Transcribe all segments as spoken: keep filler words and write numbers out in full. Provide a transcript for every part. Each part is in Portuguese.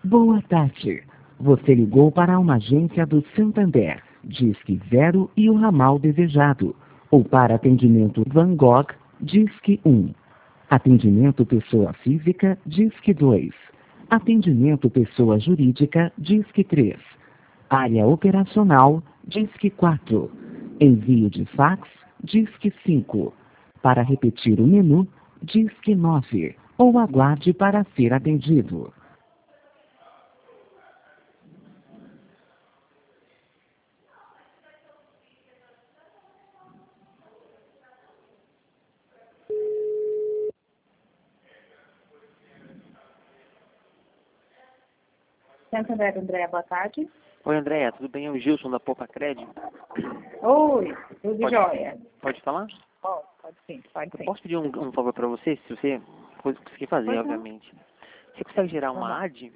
Boa tarde. Você ligou para uma agência do Santander, Disque Zero e o ramal desejado. Ou para atendimento Van Gogh, Disque um. Atendimento pessoa física, Disque dois. Atendimento pessoa jurídica, Disque três. Área operacional, Disque quatro. Envio de fax, Disque cinco. Para repetir o menu, Disque nove. Ou aguarde para ser atendido. Santander, Andréa, boa tarde. Oi, Andréia, tudo bem? É o Gilson da Poupa Cred. Oi, tudo Pode- jóia? Pode falar? Pode, pode sim, pode sim. Posso pedir um, um favor para você, se você conseguir fazer, Pois não. obviamente. Você consegue gerar Vamos uma lá. A D?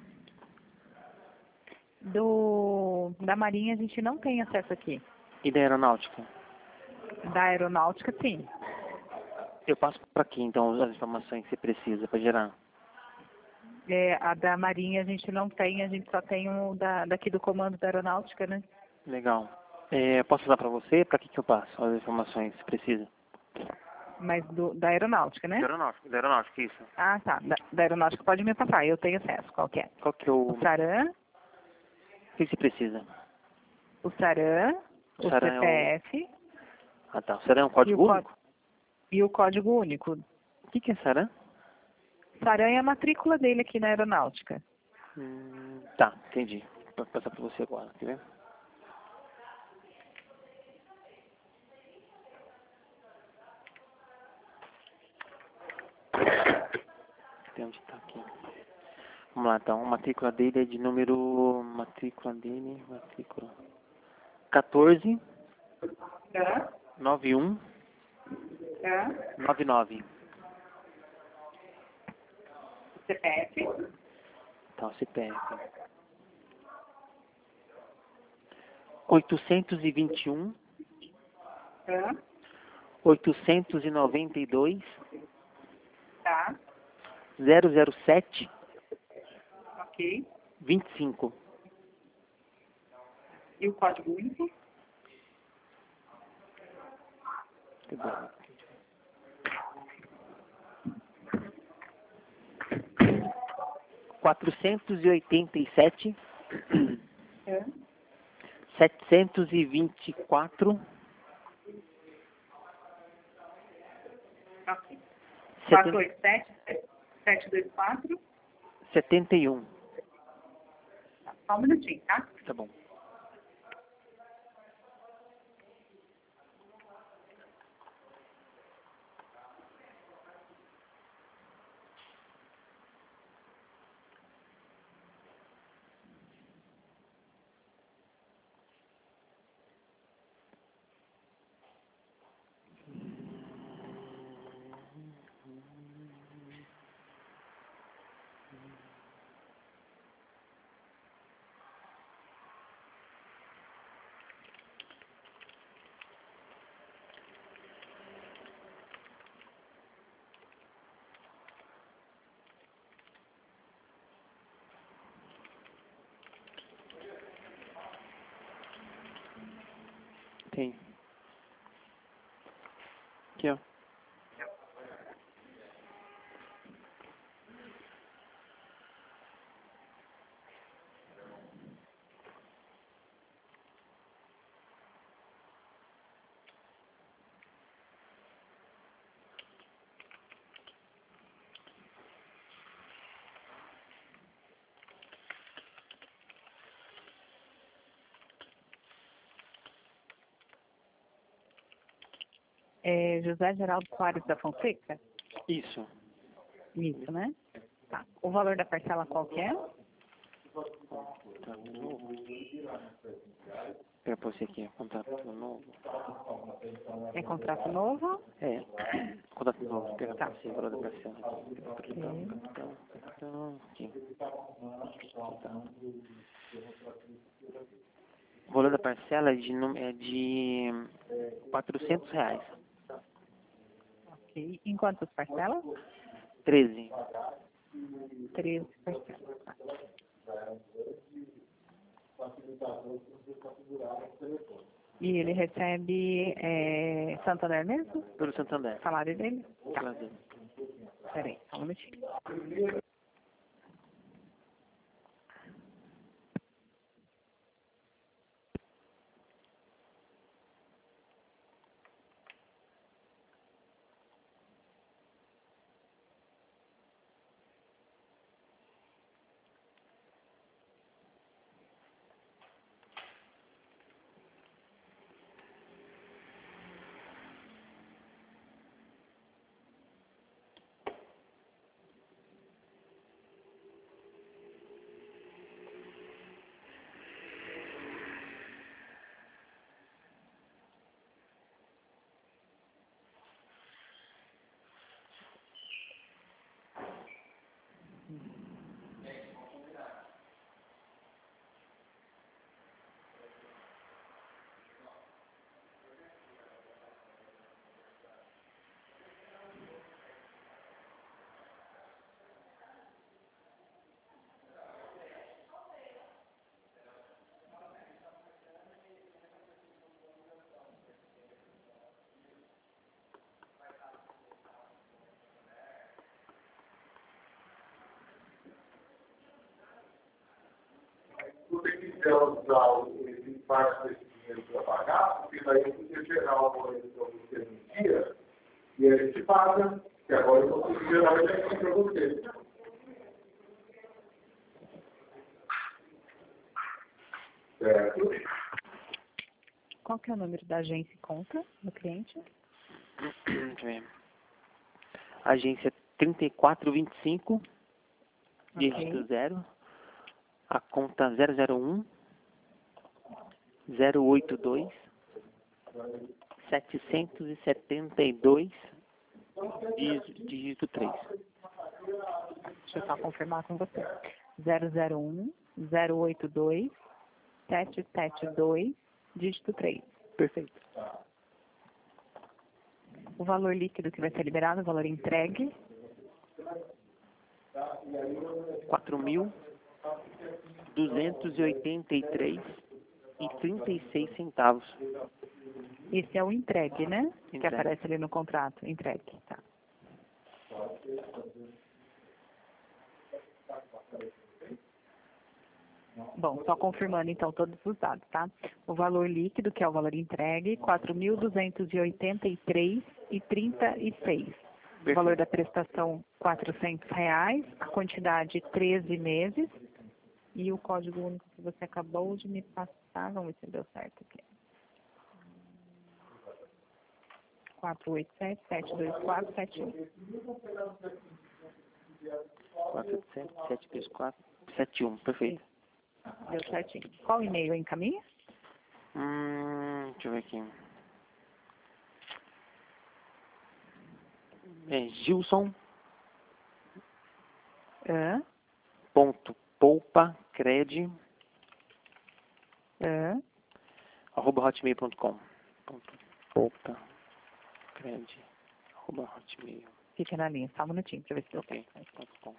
Do, da Marinha a gente não tem acesso aqui. E da aeronáutica? Da Aeronáutica, sim. Eu passo para aqui, então, as informações que você precisa para gerar. É, a da Marinha a gente não tem, a gente só tem o da, daqui do comando da Aeronáutica, né? Legal. É, posso usar para você? Para que, que eu passo as informações que você precisa? Mas do, da Aeronáutica, né? Da aeronáutica, da aeronáutica, isso. Ah, tá. Da, da Aeronáutica pode me passar, eu tenho acesso. Qual que é? Qual que é o... O Saran, O que você precisa? o Saran, O o Saran é o- C P F Ah, tá. O Saran é um e o, código có- único? e o código único. O que, que é Saran? Saran é a matrícula dele aqui na Aeronáutica. Hum, tá, entendi. Vou passar para você agora, quer ver? Tem onde tá aqui. Vamos lá, então. A matrícula dele é de número... Matrícula dele... Matrícula... quatorze, Tá, noventa e um, tá. noventa e nove. C P F, Então, C P F. oitocentos e vinte e um, tá, oitocentos e noventa e dois, tá, zero zero sete, ok. vinte e cinco. E o código único? quatrocentos e oitenta e sete, É. setecentos e vinte e quatro, Ok. setenta quatro oito sete, sete dois quatro. setenta e um. Tá, só um minutinho, tá? Tá bom. Tem. Aqui, ó. É José Geraldo Soares da Fonseca? Isso. Isso, né? Tá. O valor da parcela qual que é? Contrato novo. Pega pra você aqui, contrato novo. É contrato novo? É, contrato novo. Pega Tá. pra você, valor da parcela aqui. Capitão, Ok. capitão, capitão. Aqui. Tá. O valor da parcela é de, num- é de quatrocentos reais. Ok. Em quantas parcelas? treze. treze parcelas. Tá. E ele recebe é, Santander mesmo? Pelo Santander. O salário dele? Tá. Prazer. Peraí, só um minutinho. Se você quiser usar esse parte desse dinheiro para pagar, porque daí você gerar o boleto para você no dia, e a gente paga, que agora eu vou gerar ele aqui para você. Certo? Qual que é o número da agência e conta do cliente? Deixa eu ver. Agência trinta e quatro vinte e cinco, dígito Ok. zero. A conta zero zero um, zero oito dois, setecentos e setenta e dois, dígito, dígito três. Deixa eu só confirmar com você. zero zero um, zero oito dois, sete sete dois, dígito três. Perfeito. O valor líquido que vai ser liberado, o valor entregue, quatro mil duzentos e oitenta e três e trinta e seis centavos. esse é o entregue, né? Que Entregue. aparece ali no contrato. Entregue, tá. Bom, só confirmando então todos os dados, tá? O valor líquido, que é o valor entregue, quatro mil duzentos e oitenta e três e trinta e seis. O valor da prestação, quatrocentos reais. A quantidade, treze meses. E o código único que você acabou de me passar, vamos ver se deu certo aqui. quatro oito sete, sete dois quatro, sete um. quatro oito sete, sete dois quatro, sete um. Perfeito. Deu certinho. Qual e-mail encaminha? Hum, deixa eu ver aqui. É Gilson Hã? ponto poupa cred Hã? arroba hotmail ponto com. Ponto poupa cred arroba hotmail. Fica na linha, só um minutinho para ver se deu Ok. certo. Ponto com.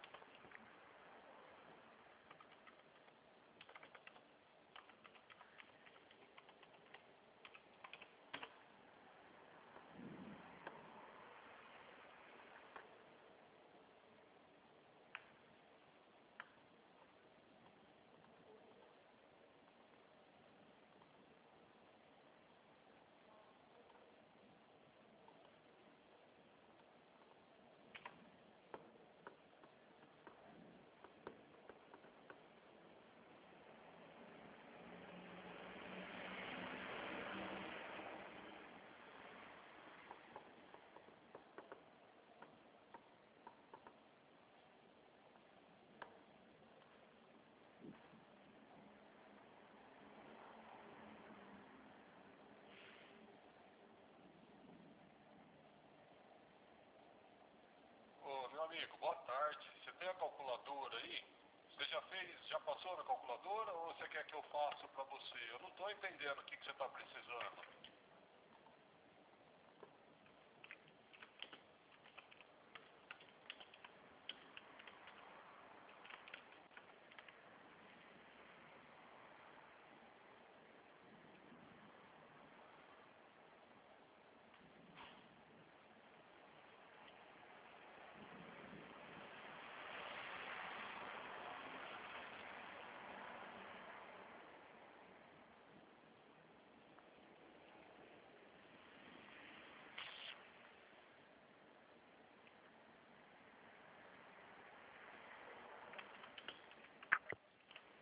Ô, meu amigo, boa tarde. Você tem a calculadora aí? Você já fez, já passou na calculadora ou você quer que eu faça para você? Eu não estou entendendo o que, que você está precisando.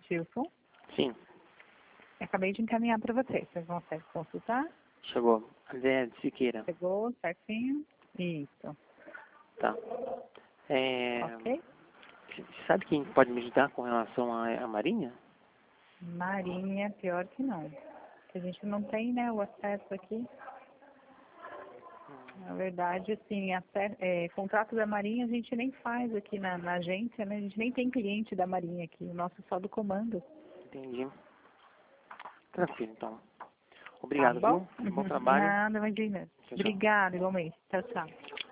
Tilson. Sim. Acabei de encaminhar para você. Você consegue consultar? Chegou. André de Siqueira. Chegou certinho? Isso. Tá. É... Ok? Você sabe quem pode me ajudar com relação à, à Marinha? Marinha, pior que não. A gente não tem, né, o acesso aqui. Na verdade, assim, até, é, contrato da Marinha a gente nem faz aqui na, na agência, né? A gente nem tem cliente da Marinha aqui, o nosso é só do comando. Entendi. Tranquilo, então. Obrigado, Tá bom? viu? Bom trabalho. Nada, imagina. Tchau, tchau. Obrigada, igualmente. Tchau, tchau.